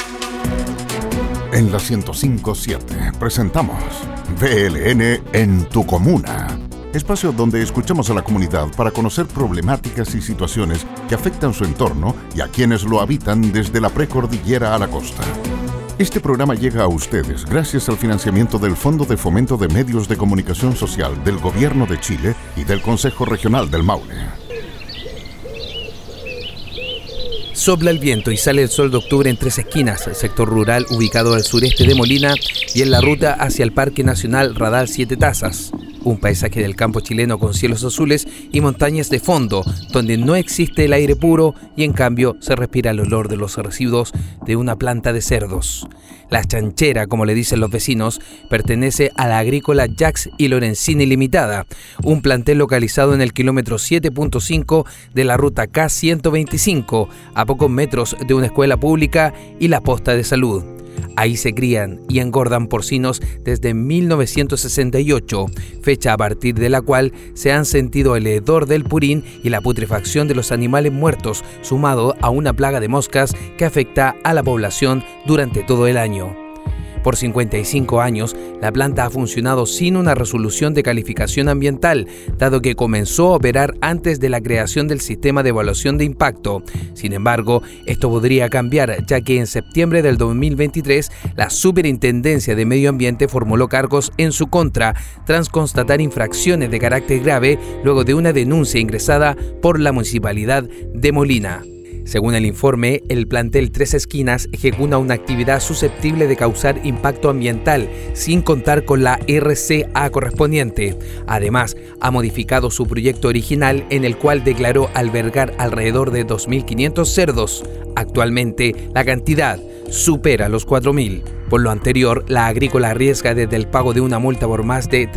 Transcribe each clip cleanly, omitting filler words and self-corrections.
En la 105.7 presentamos BLN en tu comuna. Espacio donde escuchamos a la comunidad para conocer problemáticas y situaciones que afectan su entorno y a quienes lo habitan desde la precordillera a la costa. Este programa llega a ustedes gracias al financiamiento del Fondo de Fomento de Medios de Comunicación Social del Gobierno de Chile y del Consejo Regional del Maule. Sopla el viento y sale el sol de octubre en Tres Esquinas, sector rural ubicado al sureste de Molina y en la ruta hacia el Parque Nacional Radal Siete Tazas. Un paisaje del campo chileno con cielos azules y montañas de fondo, donde no existe el aire puro y en cambio se respira el olor de los residuos de una planta de cerdos. La chanchera, como le dicen los vecinos, pertenece a la agrícola Jacques y Lorenzini Limitada, un plantel localizado en el kilómetro 7.5 de la ruta K125, a pocos metros de una escuela pública y la posta de salud. Ahí se crían y engordan porcinos desde 1968, fecha a partir de la cual se han sentido el hedor del purín y la putrefacción de los animales muertos, sumado a una plaga de moscas que afecta a la población durante todo el año. Por 55 años, la planta ha funcionado sin una resolución de calificación ambiental, dado que comenzó a operar antes de la creación del sistema de evaluación de impacto. Sin embargo, esto podría cambiar, ya que en septiembre del 2023, la Superintendencia de Medio Ambiente formuló cargos en su contra, tras constatar infracciones de carácter grave luego de una denuncia ingresada por la Municipalidad de Molina. Según el informe, el plantel Tres Esquinas ejecuta una actividad susceptible de causar impacto ambiental sin contar con la RCA correspondiente. Además, ha modificado su proyecto original en el cual declaró albergar alrededor de 2.500 cerdos. Actualmente, la cantidad supera los 4.000. Por lo anterior, la agrícola arriesga desde el pago de una multa por más de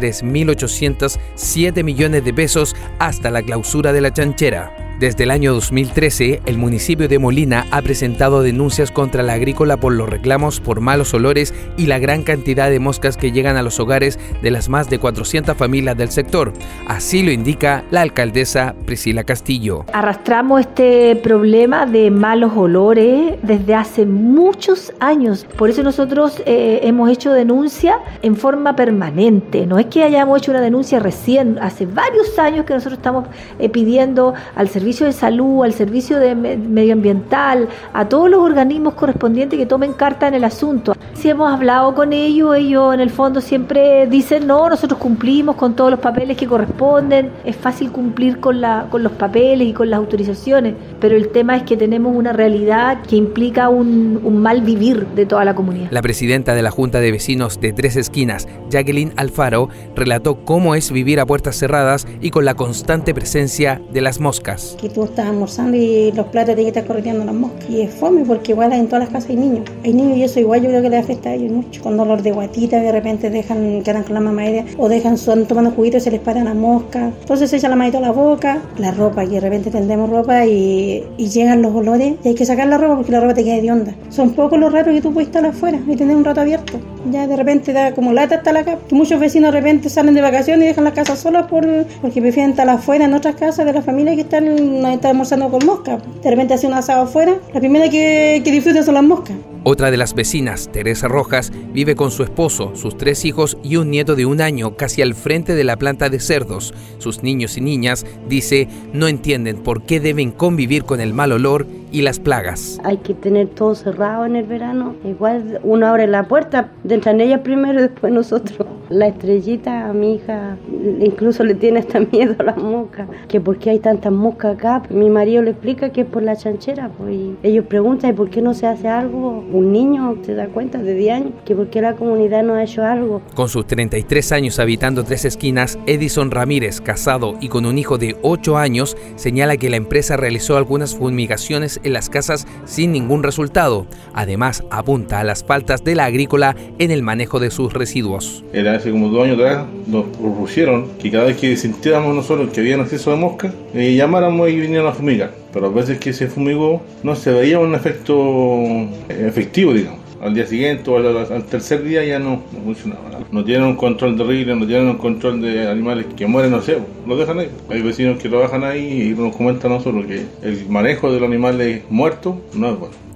3.807 millones de pesos hasta la clausura de la chanchera. Desde el año 2013, el municipio de Molina ha presentado denuncias contra la agrícola por los reclamos por malos olores y la gran cantidad de moscas que llegan a los hogares de las más de 400 familias del sector. Así lo indica la alcaldesa Priscila Castillo. Arrastramos este problema de malos olores desde hace muchos años. Por eso nosotros hemos hecho denuncia en forma permanente. No es que hayamos hecho una denuncia recién, hace varios años que nosotros estamos pidiendo al servicio de salud, al servicio de medioambiental, a todos los organismos correspondientes que tomen carta en el asunto. Si hemos hablado con ellos en el fondo siempre dicen no, nosotros cumplimos con todos los papeles que corresponden, es fácil cumplir con los papeles y con las autorizaciones, pero el tema es que tenemos una realidad que implica un mal vivir de toda la comunidad. La presidenta de la Junta de Vecinos de Tres Esquinas, Jacqueline Alfaro, relató cómo es vivir a puertas cerradas y con la constante presencia de las moscas. Que tú estás almorzando y los platos te están correteando las moscas. Y es fome porque igual en todas las casas hay niños. Hay niños y eso igual yo creo que les afecta a ellos mucho. Con dolor de guatita, de repente quedan con la mamadera o están tomando juguito y se les paran las moscas. Entonces se echa la manito a la boca, la ropa, que de repente tendemos ropa y llegan los olores y hay que sacar la ropa porque la ropa te queda hedionda. Son pocos los ratos que tú puedes estar afuera y tener un rato abierto. Ya de repente da como lata hasta la casa. Que muchos vecinos de repente salen de vacaciones y dejan las casas solas porque prefieren estar afuera en otras casas de la familia que están almorzando con moscas. De repente hace un asado afuera, la primera que disfrutan son las moscas. Otra de las vecinas, Teresa Rojas, vive con su esposo, sus 3 hijos y un nieto de 1 año casi al frente de la planta de cerdos. Sus niños y niñas, dice, no entienden por qué deben convivir con el mal olor y las plagas. Hay que tener todo cerrado en el verano. Igual uno abre la puerta, entran ellas primero y después nosotros. La Estrellita, a mi hija, incluso le tiene hasta miedo a las moscas. Que por qué hay tantas moscas acá. Mi marido le explica que es por la chanchera. Pues, y ellos preguntan, ¿y por qué no se hace algo? Un niño se da cuenta de 10 años que por qué la comunidad no ha hecho algo. Con sus 33 años habitando Tres Esquinas, Edison Ramírez, casado y con un hijo de 8 años, señala que la empresa realizó algunas fumigaciones en las casas sin ningún resultado. Además, apunta a las faltas de la agrícola en el manejo de sus residuos. Era hace como 2 años atrás, nos propusieron que cada vez que sintiéramos nosotros que había un exceso de moscas, llamáramos y vinieran a fumigar. Pero a veces que se fumigó no se veía un efecto efectivo, digamos. Al día siguiente o al tercer día ya no funcionaba nada. No tienen un control de riego, no tienen un control de animales que mueren, no sé, los dejan ahí. Hay vecinos que trabajan ahí y nos comentan a nosotros que el manejo de los animales muertos no es bueno.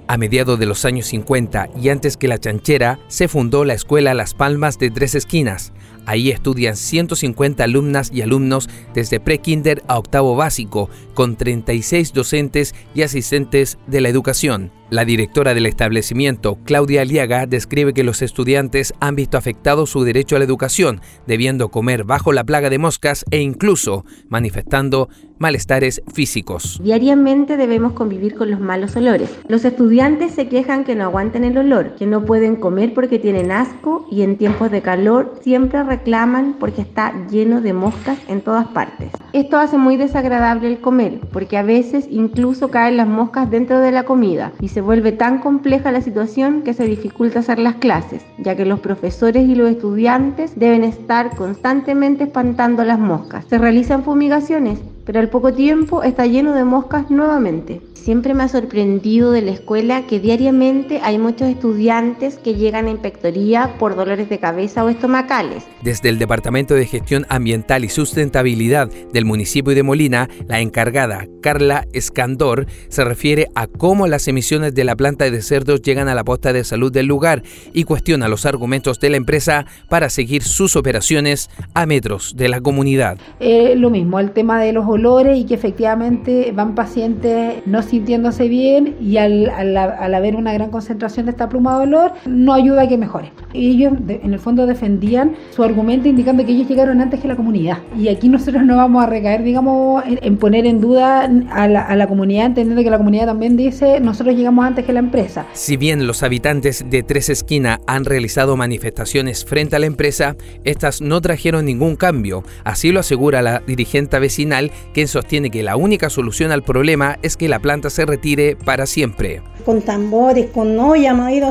A mediados de los años 50 y antes que La Chanchera, se fundó la Escuela Las Palmas de Tres Esquinas. Ahí estudian 150 alumnas y alumnos desde pre-kinder a octavo básico, con 36 docentes y asistentes de la educación. La directora del establecimiento, Claudia Aliaga, describe que los estudiantes han visto afectado su derecho a la educación, debiendo comer bajo la plaga de moscas e incluso manifestando malestares físicos. Diariamente debemos convivir con los malos olores. Los estudiantes se quejan que no aguantan el olor, que no pueden comer porque tienen asco y en tiempos de calor siempre reclaman porque está lleno de moscas en todas partes. Esto hace muy desagradable el comer, porque a veces incluso caen las moscas dentro de la comida y se vuelve tan compleja la situación que se dificulta hacer las clases, ya que los profesores y los estudiantes deben estar constantemente espantando las moscas. Se realizan fumigaciones, pero al poco tiempo está lleno de moscas nuevamente. Siempre me ha sorprendido de la escuela que diariamente hay muchos estudiantes que llegan a inspectoría por dolores de cabeza o estomacales. Desde el Departamento de Gestión Ambiental y Sustentabilidad del municipio de Molina, la encargada, Carla Escandor, se refiere a cómo las emisiones de la planta de cerdos llegan a la posta de salud del lugar y cuestiona los argumentos de la empresa para seguir sus operaciones a metros de la comunidad. Lo mismo, el tema de los olores y que efectivamente van pacientes no sintiéndose bien y al haber una gran concentración de esta pluma de olor no ayuda a que mejore. Ellos en el fondo defendían su argumento indicando que ellos llegaron antes que la comunidad y aquí nosotros no vamos a recaer, digamos, en poner en duda a la comunidad, entendiendo que la comunidad también dice nosotros llegamos antes que la empresa. Si bien los habitantes de Tres Esquinas han realizado manifestaciones frente a la empresa, estas no trajeron ningún cambio. Así lo asegura la dirigente vecinal, quien sostiene que la única solución al problema es que la planta se retire para siempre. Con tambores, con olla, hemos ido a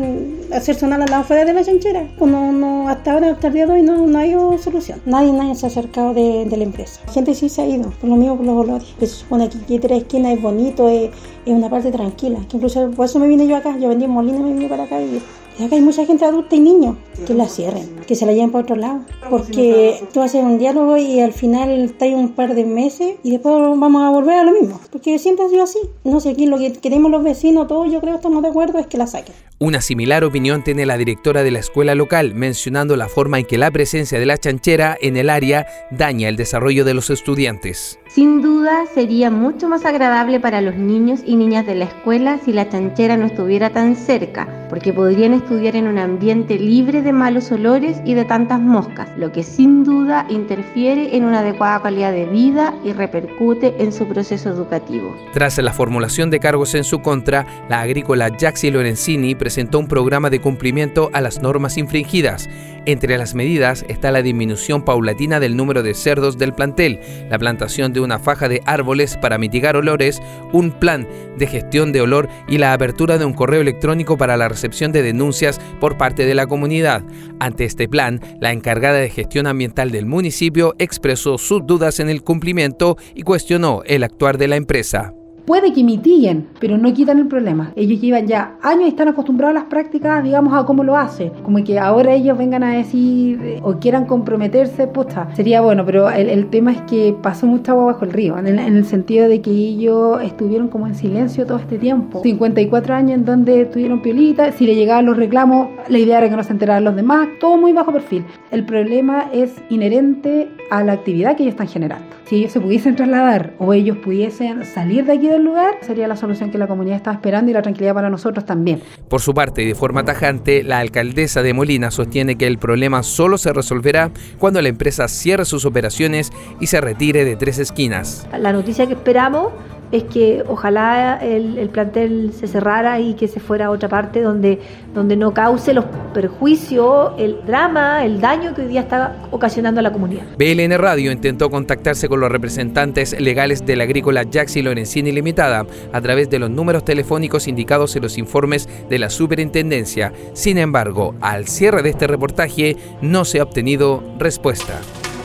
hacer sonar a la afuera de la Chanchera. Hasta ahora, hasta el día de hoy, no hay solución. Nadie se ha acercado de la empresa. La gente sí se ha ido, por lo mismo, por los olores. Se supone que Tres Esquinas es bonito, es una parte tranquila. Que incluso por eso me vine yo acá. Yo vendí en Molina y me vine para acá a vivir. Y acá hay mucha gente adulta y niños que la cierren, que se la lleven para otro lado. Porque tú haces un diálogo y al final está ahí un par de meses y después vamos a volver a lo mismo. Porque siempre ha sido así. No sé, aquí lo que queremos los vecinos, todos yo creo estamos de acuerdo, es que la saquen. Una similar opinión tiene la directora de la escuela local, mencionando la forma en que la presencia de la chanchera en el área daña el desarrollo de los estudiantes. Sin duda sería mucho más agradable para los niños y niñas de la escuela si la chanchera no estuviera tan cerca, porque podrían estudiar en un ambiente libre de malos olores y de tantas moscas, lo que sin duda interfiere en una adecuada calidad de vida y repercute en su proceso educativo. Tras la formulación de cargos en su contra, la agrícola Yaxi Lorenzini presentó un programa de cumplimiento a las normas infringidas. Entre las medidas está la disminución paulatina del número de cerdos del plantel, la plantación de una faja de árboles para mitigar olores, un plan de gestión de olor y la apertura de un correo electrónico para la recepción de denuncias por parte de la comunidad. Ante este plan, la encargada de gestión ambiental del municipio expresó sus dudas en el cumplimiento y cuestionó el actuar de la empresa. Puede que mitiguen, pero no quitan el problema. Ellos llevan ya años y están acostumbrados a las prácticas, digamos, a cómo lo hacen. Como que ahora ellos vengan a decir o quieran comprometerse, sería bueno, pero el tema es que pasó mucha agua bajo el río, en el sentido de que ellos estuvieron como en silencio todo este tiempo. 54 años en donde estuvieron piolitas, si le llegaban los reclamos, la idea era que no se enteraran los demás, todo muy bajo perfil. El problema es inherente a la actividad que ellos están generando. Si ellos se pudiesen trasladar o ellos pudiesen salir de aquí del lugar, sería la solución que la comunidad está esperando y la tranquilidad para nosotros también. Por su parte y de forma tajante, la alcaldesa de Molina sostiene que el problema solo se resolverá cuando la empresa cierre sus operaciones y se retire de Tres Esquinas. La noticia que esperamos es que ojalá el plantel se cerrara y que se fuera a otra parte donde no cause los perjuicios, el drama, el daño que hoy día está ocasionando a la comunidad. BLN Radio intentó contactarse con los representantes legales de la agrícola Yaxi Lorenzini Limitada a través de los números telefónicos indicados en los informes de la superintendencia. Sin embargo, al cierre de este reportaje no se ha obtenido respuesta.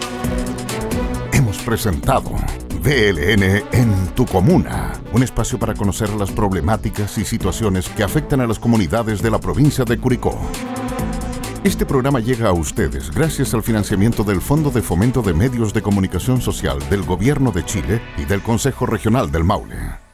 Hemos presentado BLN en tu comuna, un espacio para conocer las problemáticas y situaciones que afectan a las comunidades de la provincia de Curicó. Este programa llega a ustedes gracias al financiamiento del Fondo de Fomento de Medios de Comunicación Social del Gobierno de Chile y del Consejo Regional del Maule.